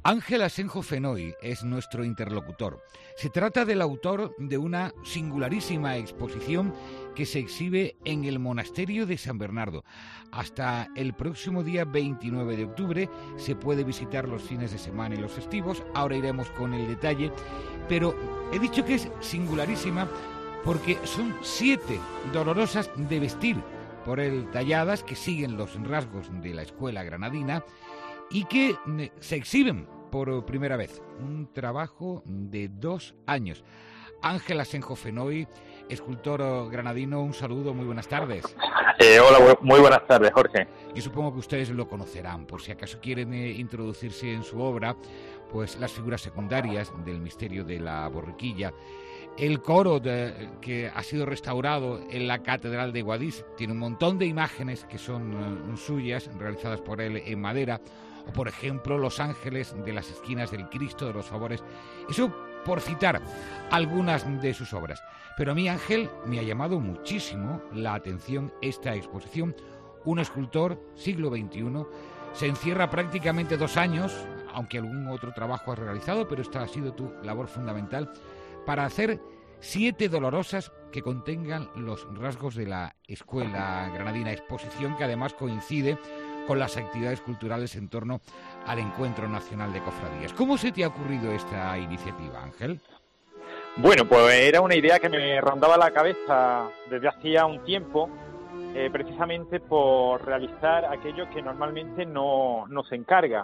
Ángel Asenjo Fenoy es nuestro interlocutor. Se trata del autor de una singularísima exposición que se exhibe en el Monasterio de San Bernardo. Hasta el próximo día 29 de octubre se puede visitar los fines de semana y los festivos. Ahora iremos con el detalle, pero he dicho que es singularísima porque son 7 dolorosas de vestir por él talladas que siguen los rasgos de la escuela granadina y que se exhiben por primera vez. Un trabajo de 2 años. Ángel Asenjo Fenoy, escultor granadino, un saludo, muy buenas tardes. Hola, muy buenas tardes, Jorge. Yo supongo que ustedes lo conocerán, por si acaso quieren introducirse en su obra, pues las figuras secundarias del misterio de la borriquilla. El coro que ha sido restaurado en la Catedral de Guadix tiene un montón de imágenes que son suyas, realizadas por él en madera, o por ejemplo los ángeles de las esquinas del Cristo de los Favores. Eso por citar algunas de sus obras. Pero a mí, Ángel, me ha llamado muchísimo la atención esta exposición. Un escultor, siglo XXI, se encierra prácticamente 2 años, aunque algún otro trabajo has realizado, pero esta ha sido tu labor fundamental, para hacer 7 dolorosas que contengan los rasgos de la escuela granadina, exposición que además coincide con las actividades culturales en torno al Encuentro Nacional de Cofradías. ¿Cómo se te ha ocurrido esta iniciativa, Ángel? Bueno, pues era una idea que me rondaba la cabeza desde hacía un tiempo, precisamente por realizar aquello que normalmente no se encarga.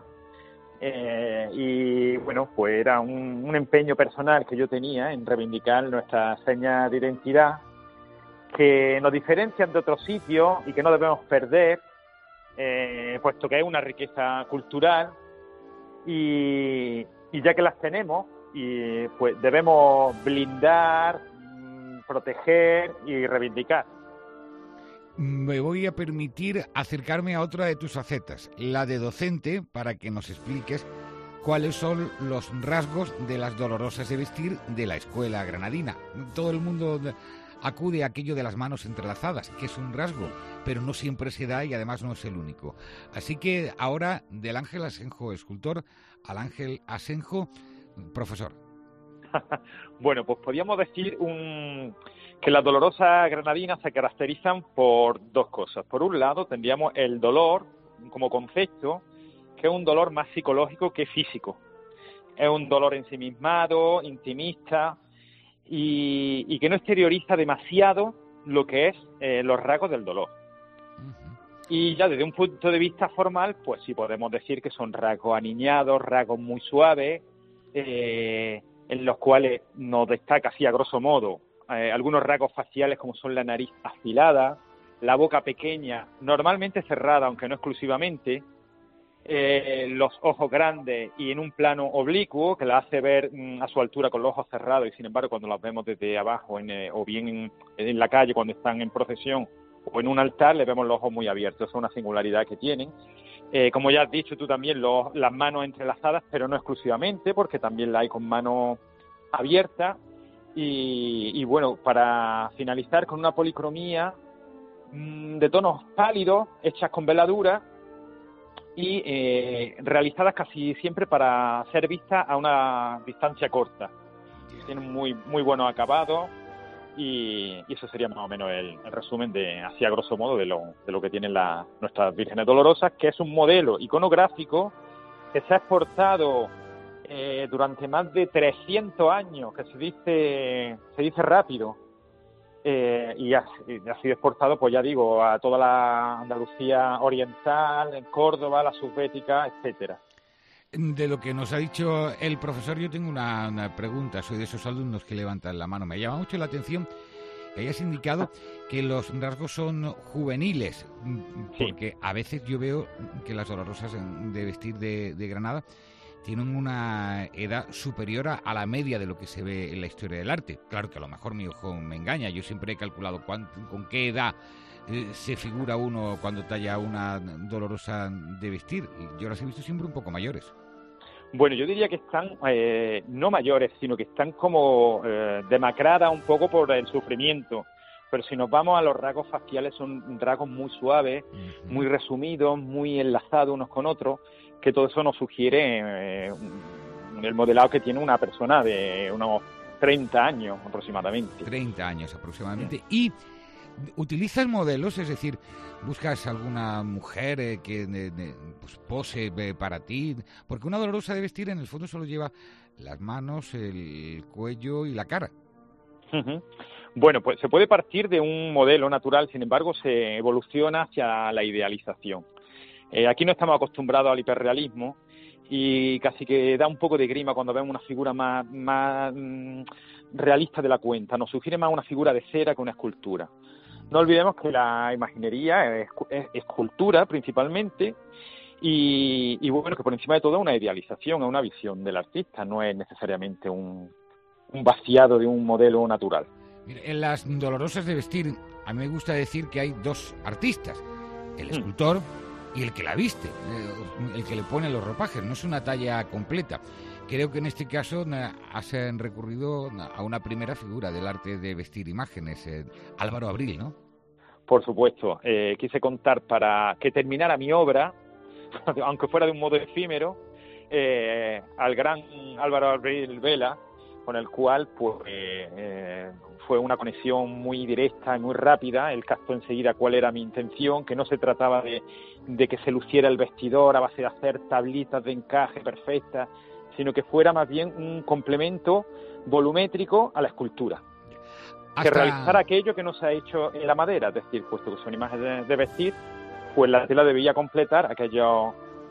Y bueno, pues era un empeño personal que yo tenía en reivindicar nuestra seña de identidad, que nos diferencian de otros sitios y que no debemos perder, puesto que es una riqueza cultural y ya que las tenemos, y pues debemos blindar, proteger y reivindicar. Me voy a permitir acercarme a otra de tus facetas, la de docente, para que nos expliques cuáles son los rasgos de las dolorosas de vestir de la escuela granadina. Todo el mundo acude a aquello de las manos entrelazadas, que es un rasgo, pero no siempre se da y además no es el único. Así que ahora, del Ángel Asenjo escultor al Ángel Asenjo profesor. Bueno, pues podríamos decir que las dolorosas granadinas se caracterizan por 2 cosas. Por un lado, tendríamos el dolor como concepto, que es un dolor más psicológico que físico. Es un dolor ensimismado, intimista y que no exterioriza demasiado lo que es los rasgos del dolor. Y ya desde un punto de vista formal, pues sí podemos decir que son rasgos aniñados, rasgos muy suaves, en los cuales nos destaca así a grosso modo algunos rasgos faciales como son la nariz afilada, la boca pequeña, normalmente cerrada, aunque no exclusivamente, los ojos grandes y en un plano oblicuo que la hace ver a su altura con los ojos cerrados y sin embargo cuando las vemos desde abajo o bien en la calle cuando están en procesión o en un altar le vemos los ojos muy abiertos. Es una singularidad que tienen. Como ya has dicho tú también, las manos entrelazadas, pero no exclusivamente, porque también la hay con manos abiertas. Y bueno, para finalizar con una policromía de tonos pálidos, hechas con veladura y realizadas casi siempre para ser vistas a una distancia corta. Tienen muy buenos acabados. Y eso sería más o menos el resumen así a grosso modo de lo que tienen nuestras Vírgenes Dolorosas, que es un modelo iconográfico que se ha exportado durante más de 300 años, que se dice rápido, y ha sido exportado, pues ya digo, a toda la Andalucía oriental, en Córdoba, la subbética, etcétera. De lo que nos ha dicho el profesor, yo tengo una pregunta. Soy de esos alumnos que levantan la mano. Me llama mucho la atención que hayas indicado que los rasgos son juveniles, porque sí, a veces yo veo que las dolorosas de vestir de Granada tienen una edad superior a la media de lo que se ve en la historia del arte. Claro que a lo mejor mi ojo me engaña. Yo siempre he calculado con qué edad se figura uno cuando talla una dolorosa de vestir. Yo las he visto siempre un poco mayores. Bueno, yo diría que están no mayores, sino que están como demacradas un poco por el sufrimiento. Pero si nos vamos a los rasgos faciales, son rasgos muy suaves, muy resumidos, muy enlazados unos con otros, que todo eso nos sugiere el modelado que tiene una persona de unos 30 años aproximadamente. 30 años aproximadamente. Y ¿utilizas modelos? Es decir, ¿buscas alguna mujer que pues pose para ti? Porque una dolorosa de vestir en el fondo solo lleva las manos, el cuello y la cara. Uh-huh. Bueno, pues se puede partir de un modelo natural, sin embargo se evoluciona hacia la idealización. Aquí no estamos acostumbrados al hiperrealismo y casi que da un poco de grima cuando vemos una figura más realista de la cuenta. Nos sugiere más una figura de cera que una escultura. No olvidemos que la imaginería es escultura principalmente y bueno, que por encima de todo es una idealización, es una visión del artista, no es necesariamente un vaciado de un modelo natural. En las dolorosas de vestir, a mí me gusta decir que hay dos artistas, el escultor y el que la viste, el que le pone los ropajes, no es una talla completa. Creo que en este caso has recurrido a una primera figura del arte de vestir imágenes, Álvaro Abril, ¿no? Por supuesto, quise contar para que terminara mi obra, aunque fuera de un modo efímero, al gran Álvaro Abril Vela, con el cual pues fue una conexión muy directa y muy rápida. Él captó enseguida cuál era mi intención, que no se trataba de que se luciera el vestidor a base de hacer tablitas de encaje perfectas, sino que fuera más bien un complemento volumétrico a la escultura. Que realizara aquello que no se ha hecho en la madera, es decir, puesto que son imágenes de vestir, pues la tela debía completar aquellos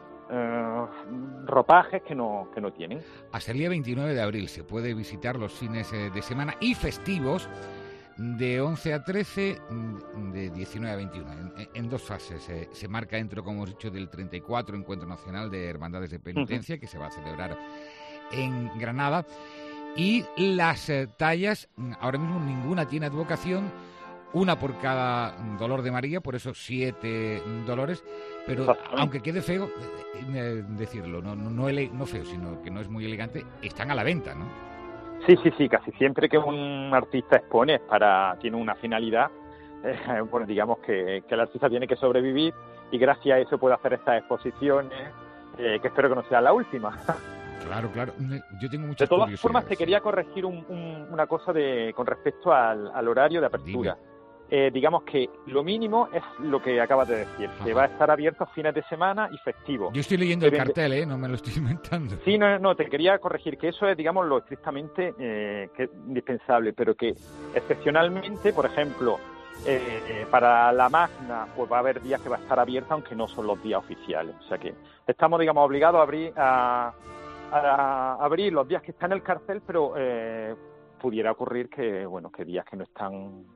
ropajes que no tienen. Hasta el día 29 de abril se puede visitar los fines de semana y festivos de 11 a 13, de 19 a 21, en dos fases. Se marca dentro, como hemos dicho, del 34 Encuentro Nacional de Hermandades de Penitencia, que se va a celebrar en Granada, y las tallas, ahora mismo ninguna tiene advocación, una por cada dolor de María, por eso 7 dolores, pero aunque quede feo decirlo, no feo, sino que no es muy elegante, están a la venta, ¿no? Sí, casi siempre que un artista expone tiene una finalidad, bueno, digamos que el artista tiene que sobrevivir y gracias a eso puede hacer estas exposiciones, que espero que no sea la última. Claro, yo tengo muchas curiosidades. De todas formas, te quería corregir una cosa con respecto al horario de apertura. Digamos que lo mínimo es lo que acabas de decir, que va a estar abierto fines de semana y festivo. Yo estoy leyendo el cartel, no me lo estoy inventando. Sí, no, te quería corregir que eso es, digamos, lo estrictamente que indispensable, pero que excepcionalmente, por ejemplo, para la Magna, pues va a haber días que va a estar abierta, aunque no son los días oficiales. O sea que estamos, digamos, obligados a abrir los días que está en el cartel, pero pudiera ocurrir que días que no están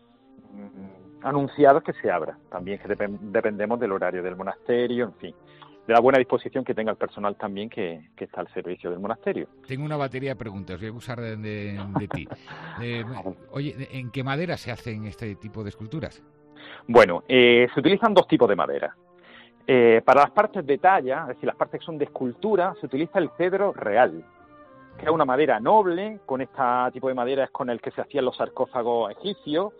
anunciados que se abra. También que dependemos del horario del monasterio, en fin, de la buena disposición que tenga el personal también que está al servicio del monasterio. Tengo una batería de preguntas, voy a abusar de ti. Oye, ¿en qué madera se hacen este tipo de esculturas? Bueno, se utilizan dos tipos de madera. Para las partes de talla, es decir, las partes que son de escultura, se utiliza el cedro real, que es una madera noble. Con este tipo de madera es con el que se hacían los sarcófagos egipcios.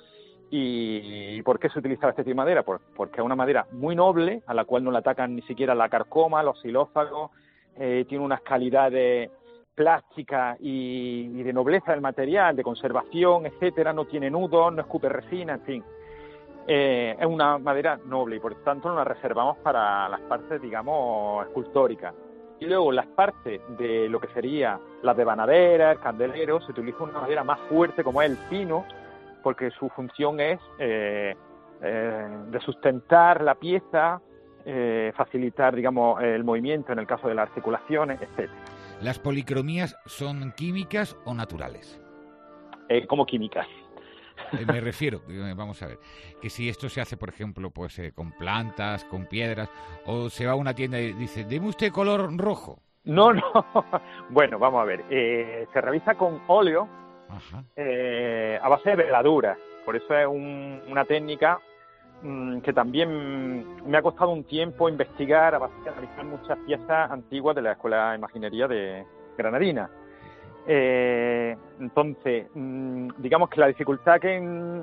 ¿Y por qué se utilizaba este tipo de madera? Porque es una madera muy noble, a la cual no le atacan ni siquiera la carcoma, los xilófagos, tiene unas calidades plásticas y de nobleza del material, de conservación, etcétera, no tiene nudos, no escupe resina, en fin. Es una madera noble y por tanto nos la reservamos para las partes, digamos, escultóricas. Y luego las partes de lo que sería las devanadera, el candelero, se utiliza una madera más fuerte como es el pino, porque su función es de sustentar la pieza, facilitar, digamos, el movimiento en el caso de las articulaciones, etcétera. ¿Las policromías son químicas o naturales? Como químicas. Me refiero, vamos a ver, que si esto se hace, por ejemplo, pues con plantas, con piedras, o se va a una tienda y dice, deme usted color rojo. No, bueno, vamos a ver, se realiza con óleo. Ajá. A base de veladura, por eso es una técnica que también me ha costado un tiempo investigar a base de analizar muchas piezas antiguas de la Escuela de Imaginería de Granadina. Entonces, digamos que la dificultad que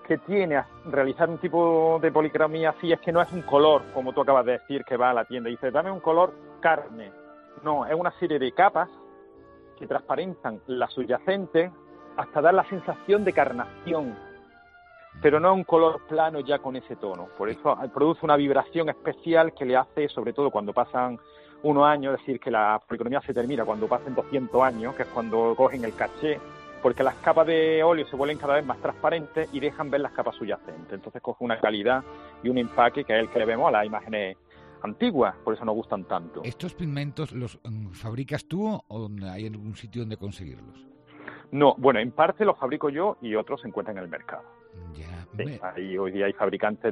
que tiene a realizar un tipo de policromía así es que no es un color, como tú acabas de decir, que va a la tienda y dice, dame un color carne. No, es una serie de capas que transparentan la subyacente hasta dar la sensación de carnación, pero no un color plano ya con ese tono. Por eso produce una vibración especial que le hace, sobre todo cuando pasan unos años, es decir, que la policromía se termina cuando pasen 200 años, que es cuando cogen el caché, porque las capas de óleo se vuelven cada vez más transparentes y dejan ver las capas subyacentes. Entonces coge una calidad y un empaque que es el que le vemos a las imágenes antiguas, por eso nos gustan tanto. ¿Estos pigmentos los fabricas tú o hay algún sitio donde conseguirlos? No, bueno, en parte los fabrico yo y otros se encuentran en el mercado. Ya. Sí, hoy día hay fabricantes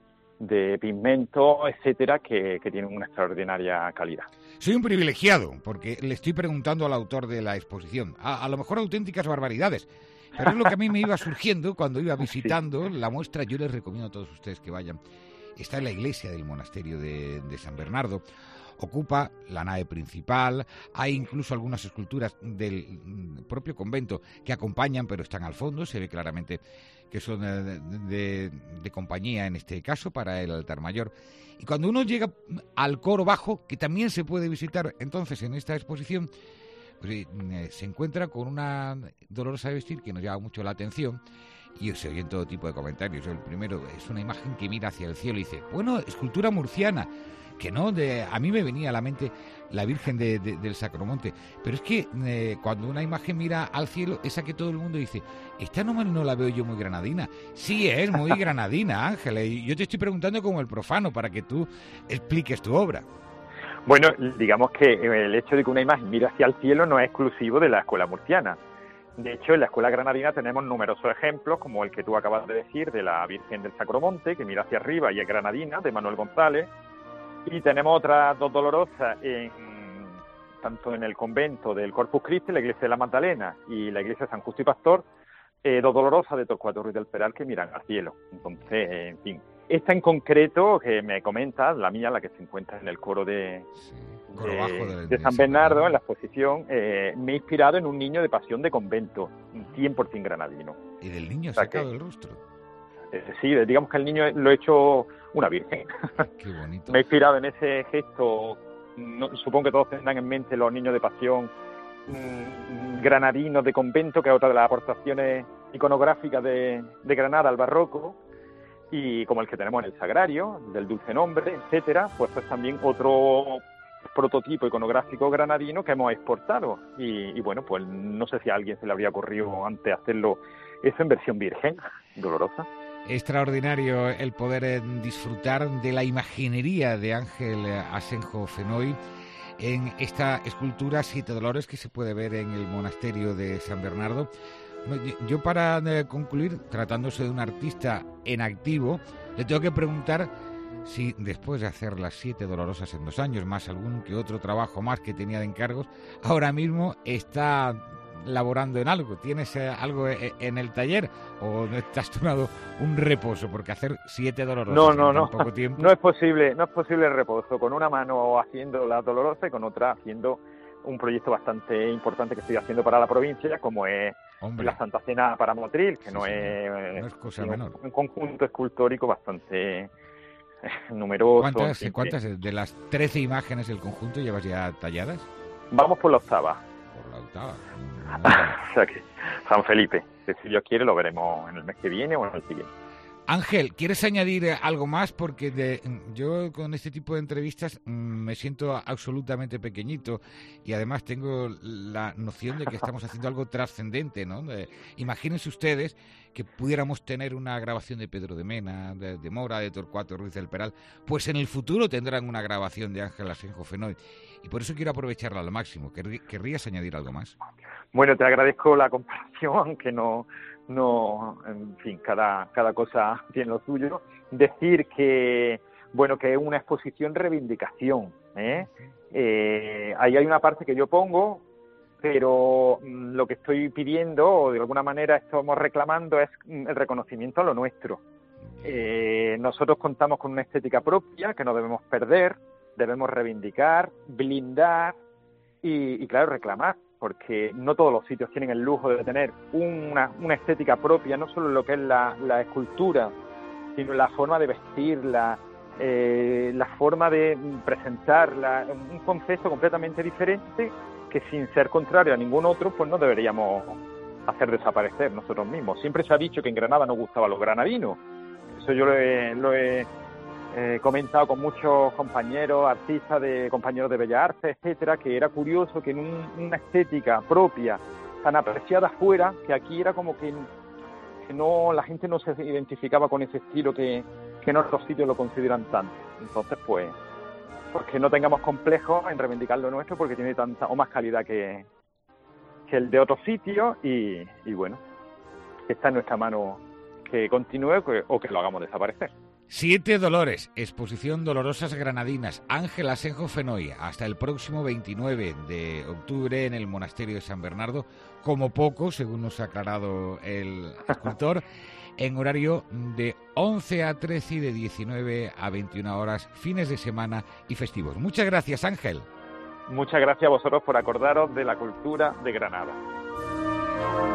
de pigmentos, etcétera, que tienen una extraordinaria calidad. Soy un privilegiado porque le estoy preguntando al autor de la exposición, a lo mejor auténticas barbaridades, pero es lo que a mí me iba surgiendo cuando iba visitando la muestra. Yo les recomiendo a todos ustedes que vayan. Está en la iglesia del monasterio de San Bernardo. Ocupa la nave principal, hay incluso algunas esculturas del propio convento que acompañan, pero están al fondo, se ve claramente que son de compañía en este caso para el altar mayor. Y cuando uno llega al coro bajo, que también se puede visitar entonces en esta exposición, pues, se encuentra con una Dolorosa de vestir que nos llama mucho la atención. Y se oyen todo tipo de comentarios. El primero es una imagen que mira hacia el cielo y dice, bueno, escultura murciana, que no, a mí me venía a la mente la Virgen del Sacromonte, pero es que cuando una imagen mira al cielo, esa que todo el mundo dice, esta no la veo yo muy granadina. Sí, es muy granadina, Ángel, y yo te estoy preguntando como el profano para que tú expliques tu obra. Bueno, digamos que el hecho de que una imagen mire hacia el cielo no es exclusivo de la escuela murciana. De hecho, en la escuela granadina tenemos numerosos ejemplos, como el que tú acabas de decir, de la Virgen del Sacromonte, que mira hacia arriba y es granadina, de Manuel González. Y tenemos otras dos dolorosas, tanto en el convento del Corpus Christi, la iglesia de la Magdalena, y la iglesia de San Justo y Pastor, dos dolorosas de Torcuato Ruiz del Peral que miran al cielo. Entonces, en fin. Esta en concreto, que me comentas, la mía, la que se encuentra en el coro de San Bernardo, en la exposición, me he inspirado en un niño de pasión de convento, 100% granadino. ¿Y del niño sacado el rostro? Sí, digamos que el niño lo he hecho una virgen. Qué bonito. Me he inspirado en ese gesto. Supongo que todos tendrán en mente los niños de pasión granadinos de convento, que es otra de las aportaciones iconográficas de Granada al barroco, y como el que tenemos en el Sagrario, del Dulce Nombre, etcétera, pues también otro prototipo iconográfico granadino que hemos exportado. Y bueno, pues no sé si a alguien se le habría ocurrido antes hacerlo eso en versión virgen, Dolorosa. Extraordinario el poder disfrutar de la imaginería de Ángel Asenjo Fenoy en esta escultura Siete Dolores que se puede ver en el monasterio de San Bernardo. Yo para concluir, tratándose de un artista en activo, le tengo que preguntar si después de hacer las 7 Dolorosas en 2 años, más algún que otro trabajo más que tenía de encargos, ahora mismo está laborando en algo. ¿Tienes algo en el taller o no te has tomado un reposo? Porque hacer 7 Dolorosas en tan poco tiempo... No es posible el reposo. Con una mano haciendo la Dolorosa y con otra haciendo un proyecto bastante importante que estoy haciendo para la provincia, como es la Santa Cena para Motril, que no es cosa menor. Un conjunto escultórico bastante numeroso. ¿Cuántas de las 13 imágenes del conjunto llevas ya talladas? Vamos por la octava. Por la octava. O sea que San Felipe, si Dios quiere, lo veremos en el mes que viene o en el siguiente. Ángel, ¿quieres añadir algo más? Porque yo con este tipo de entrevistas me siento absolutamente pequeñito y además tengo la noción de que estamos haciendo algo trascendente, ¿no? Imagínense ustedes que pudiéramos tener una grabación de Pedro de Mena, de Mora, de Torcuato Ruiz del Peral, pues en el futuro tendrán una grabación de Ángel Asenjo Fenoy. Y por eso quiero aprovecharla al máximo. ¿Querrías añadir algo más? Bueno, te agradezco la comparación, aunque no, en fin, cada cosa tiene lo suyo. Decir que, bueno, que es una exposición reivindicación, ahí hay una parte que yo pongo, pero lo que estoy pidiendo, o de alguna manera estamos reclamando, es el reconocimiento a lo nuestro. Nosotros contamos con una estética propia que no debemos perder, debemos reivindicar, blindar y claro, reclamar, porque no todos los sitios tienen el lujo de tener una estética propia, no solo en lo que es la escultura, sino la forma de vestirla, la forma de presentarla, un concepto completamente diferente que, sin ser contrario a ningún otro, pues no deberíamos hacer desaparecer nosotros mismos. Siempre se ha dicho que en Granada no gustaban los granadinos. Eso yo lo he comentado con muchos compañeros, artistas, compañeros de Bellas Artes, etcétera, que era curioso que en una estética propia, tan apreciada fuera, que aquí era como que no, la gente no se identificaba con ese estilo que en otros sitios lo consideran tanto. Entonces, pues que no tengamos complejos en reivindicar lo nuestro, porque tiene tanta o más calidad que el de otros sitios, y bueno, está en nuestra mano que continúe o que lo hagamos desaparecer. 7 Dolores, exposición Dolorosas Granadinas, Ángel Asenjo Fenoy, hasta el próximo 29 de octubre en el Monasterio de San Bernardo, como poco, según nos ha aclarado el escultor, en horario de 11 a 13 y de 19 a 21 horas, fines de semana y festivos. Muchas gracias, Ángel. Muchas gracias a vosotros por acordaros de la cultura de Granada.